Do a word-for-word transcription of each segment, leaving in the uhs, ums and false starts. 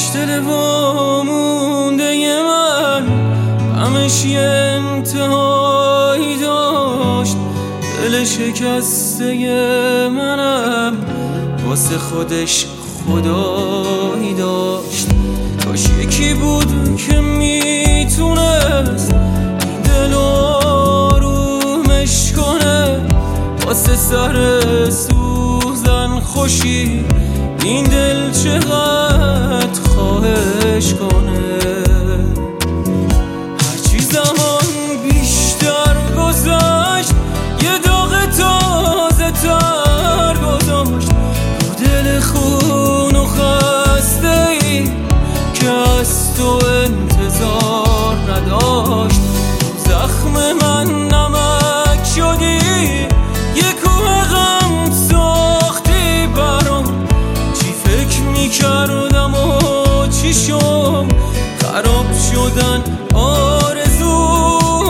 دل وامونده من همش یه انتهایی داشت. دل شکسته منم واسه خودش خدایی داشت. کاش یکی بود که میتونست این دل آرومش کنه، واسه سر سوزن خوشی این دل چقدر خواهش کنه. هرچی زمان بیشتر گذشت یه داغ تازه تر گذاشت رو دل خون و خسته ای که از تو انتظار نداشت. زخم من نمک شدی، یه کوه غم ساختی برام. چی فکر میکردم و چی شم خراب شدن آرزو.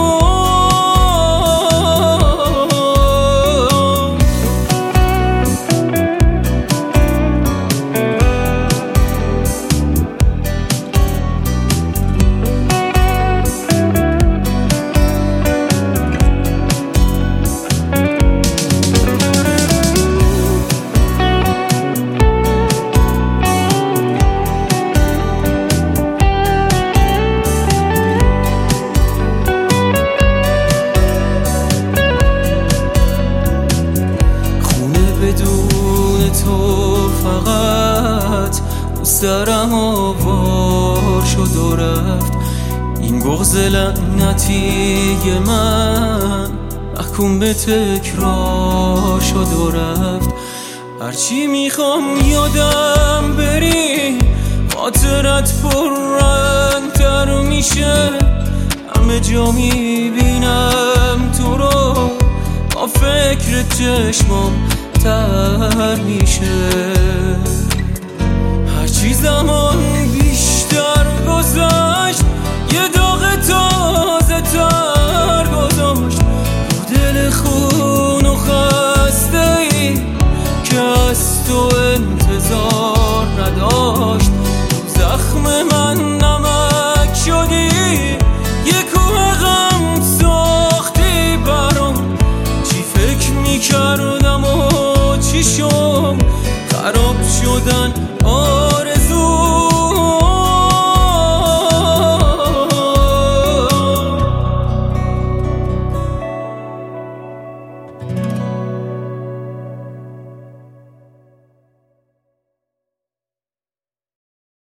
بدون تو فقط سرم آوار شد و رفت. این بغض لعنتی من محکوم به تکرار شد و رفت. هرچی میخوام یادم بری خاطرت پررنگ‌تر میشه. همه جا میبینم تو رو با فکر چشمام تر میشه. هرچی زمان بیشتر گذشت یه داغ تازه تر گذاشت رو دل خون و خسته ای که از تو انتظار نداشت. زخم من نمک شدی، یه کوه غم ساختی برام. چی فکر میکردم و چی شم خراب شدن